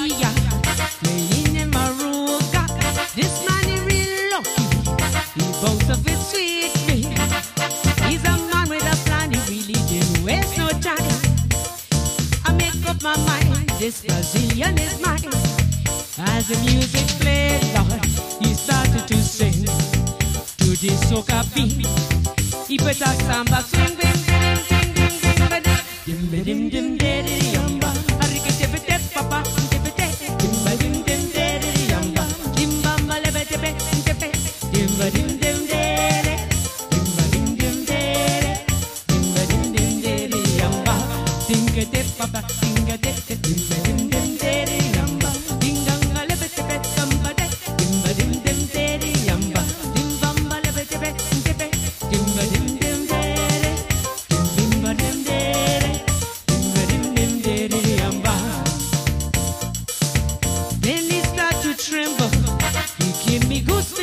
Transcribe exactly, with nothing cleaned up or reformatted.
Bahia, playing in Maruga. This man is real lucky. He both of it sweet me. He's a man with a plan. He really didn't waste no time. I make up my mind. This Brazilian is mine. As the music played, Lord, he started to sing to the soca beat. He put a samba swing, bim, bim, bim, bim, bim, dim, dim, dim, dim, daddy, yamba. A ricky tip tip, papa, tip tip, dim, dim, dim, daddy, yamba. Dim, bamba, lebe, tip tip, dim, dim, dim, daddy, dim, dim, dim, daddy, dim, dim, dim, daddy, yamba. Ding a tip, papa, ding a tip, dim, dim, dim, daddy, yamba. Ding dong, a lebe, tip samba, dim, dim, dim, daddy, yamba. Dim, bamba, lebe, tip tip, dim, dim, dim, daddy, dim, dim, dim, daddy. Then he start to tremble. He give me goosebumps.